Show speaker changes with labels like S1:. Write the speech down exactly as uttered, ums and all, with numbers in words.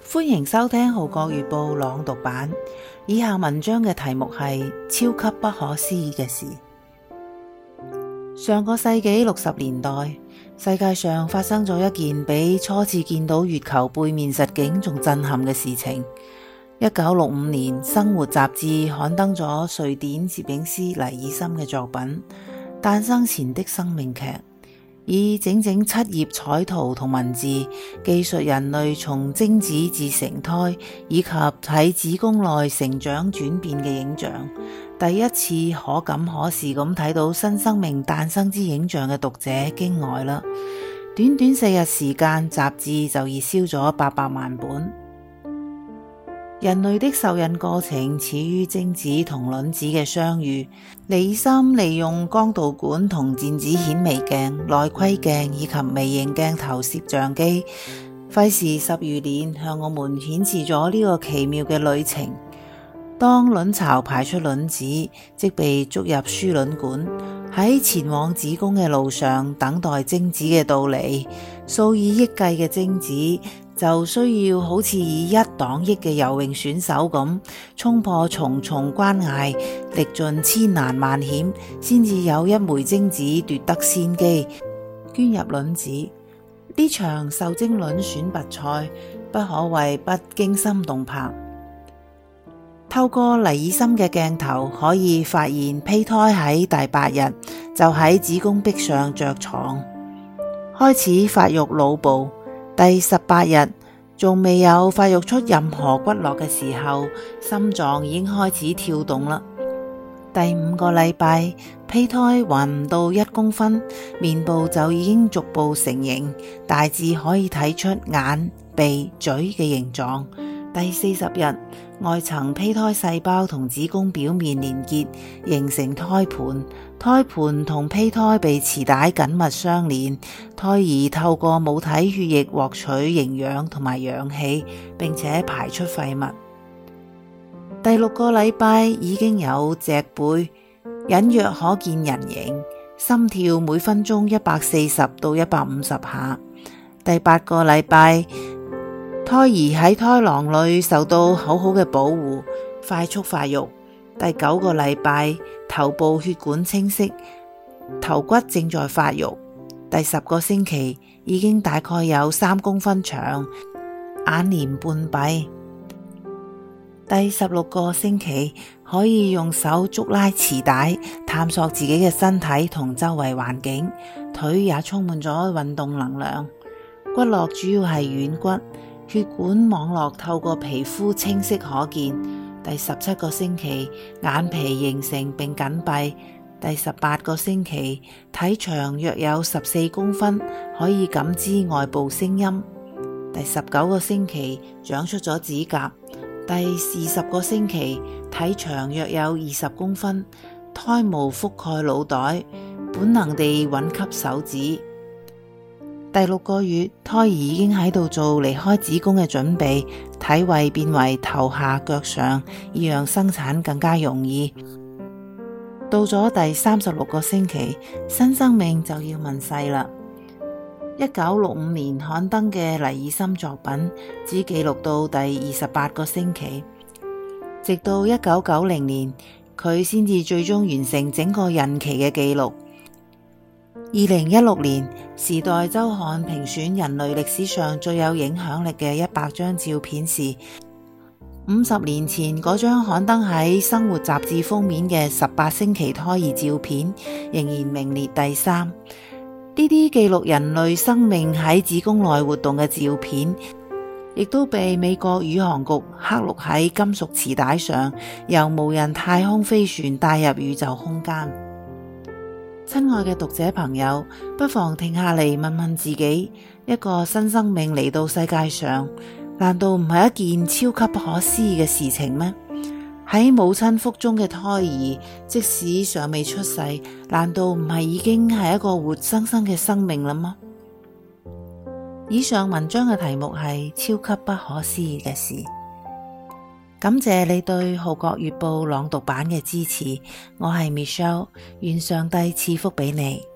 S1: 歡迎收聽《號角月報》朗讀版。以下文章嘅題目係超級不可思議嘅事。上個世紀六十年代，世界上發生咗一件比初次見到月球背面實景仲震撼嘅事情。一九六五年，《生活》雜誌刊登咗瑞典攝影師黎爾森嘅作品《誕生前的生命劇》，以整整七頁彩圖同文字，記述人類從精子至成胎，以及喺子宮內成長轉變嘅影像。第一次可感可視咁睇到新生命誕生之影像嘅讀者驚呆啦！短短四日時間，雜誌就熱銷咗八百萬本。人類的受孕過程始於精子同卵子嘅相遇。黎爾森利用光導管同電子顯微鏡、內窺鏡以及微型鏡頭攝像機，費時十餘年，向我們顯示咗呢個奇妙嘅旅程。當卵巢排出卵子，即被捉入輸卵管，喺前往子宮嘅路上等待精子嘅到嚟。數以億計嘅精子就需要好似以一擋一嘅游泳選手咁，衝破重重關隘，歷盡千難萬險，先至有一枚精子奪得先機，捐入卵子。呢場受精卵選拔賽不可謂不驚心動魄。透過黎爾森嘅鏡頭，可以發現胚胎喺第八日就喺子宮壁上着床，開始發育腦部。第十八日仲未有發育出任何骨骼嘅時候，心臟已經開始跳動啦。第五個禮拜，胚胎還唔到一公分，面部就已經逐步成形，大致可以睇出眼、鼻、嘴嘅形狀。第四十日，外層胚胎細胞同子宮表面連結，形成胎盤。胎盤同胚胎被臍帶緊密相連，胎兒透過母體血液獲取營養同埋氧氣，並且排出廢物。第六個禮拜已經有脊背，隱約可見人形，心跳每分鐘一百四十到一百五十下。第八個禮拜，胎兒喺胎囊裏受到好好嘅保護，快速發育。第九個禮拜，頭部血管清晰，頭骨正在發育。第十個星期，已經大概有三公分長，眼連半閉。第十六個星期，可以用手捉拉臍帶，探索自己嘅身體同周圍環境，腿也充滿咗運動能量。骨骼主要係軟骨，血管網絡透過皮膚清晰可見。第十七個星期，眼皮形成並緊閉。第十八個星期，體長約有十四公分，可以感知外部聲音。第十九個星期，長出咗指甲。第二十個星期，體長約有二十公分，胎毛覆蓋腦袋，本能地穩吸手指。第六個月，胎兒已經喺度做離開子宮嘅準備，體位變為頭下腳上，以讓生產更加容易。到咗第三十六個星期，新生命就要問世啦。一九六五年刊登嘅黎爾森作品只記錄到第二十八個星期，直到一九九零年，佢先至最終完成整個孕期嘅記錄。二零一六年，《時代週刊》評選人類歷史上最有影響力嘅一百張照片時，五十年前嗰張刊登喺《生活》雜誌封面嘅十八星期胎兒照片仍然名列第三。呢啲記錄人類生命喺子宮內活動嘅照片，亦都被美國宇航局刻錄喺金屬臍帶上，由無人太空飛船帶入宇宙空間。親愛嘅讀者朋友，不妨停下嚟問問自己，一個新生命嚟到世界上，難道唔係一件超級不可思議嘅事情咩？喺母親腹中嘅胎兒，即使尚未出世，難道唔係已經係一個活生生嘅生命啦嗎？以上文章嘅題目係超級不可思議嘅事。感謝你對《號角月報》朗讀版嘅支持，我係 Michelle，願上帝賜福俾你。